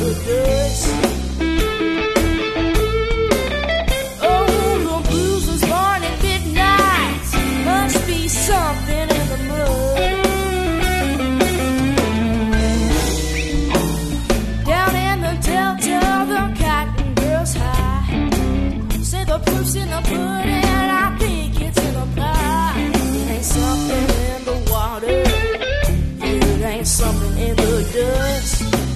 dust. Oh, the blues was born at midnight. Must be something in the mud. Down in the Delta, the cotton girls high. Say the proof's in the pudding, I think it's in the pie. It ain't something in the water. It ain't something in the dust.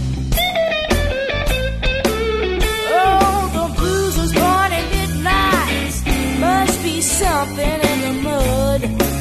Oh, the blues was born at midnight. Must be something in the mud.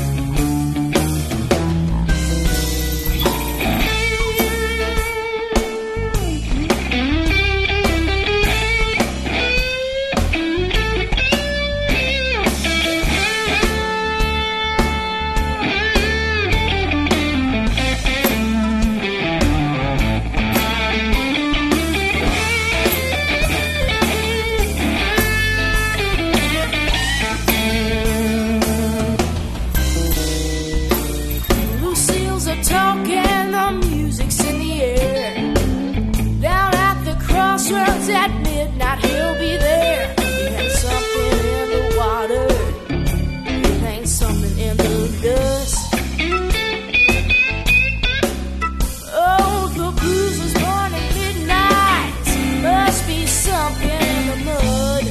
Talking, the music's in the air. Down at the crossroads at midnight, he'll be there. It ain't something in the water. It ain't something in the dust. Oh, the blues was born at midnight. Must be something in the mud.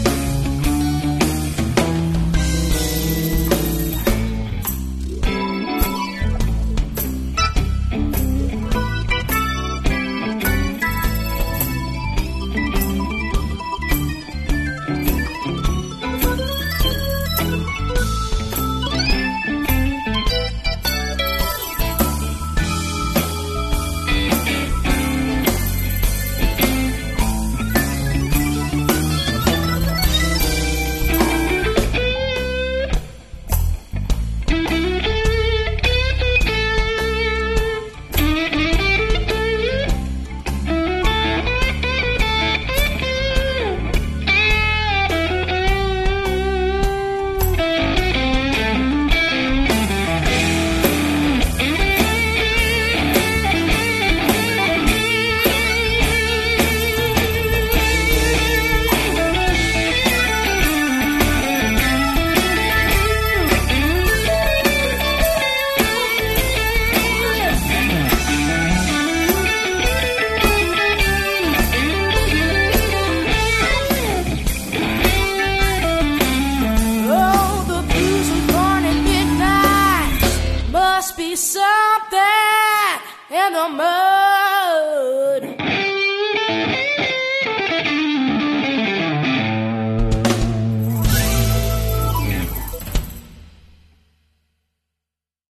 Must be something in the mud.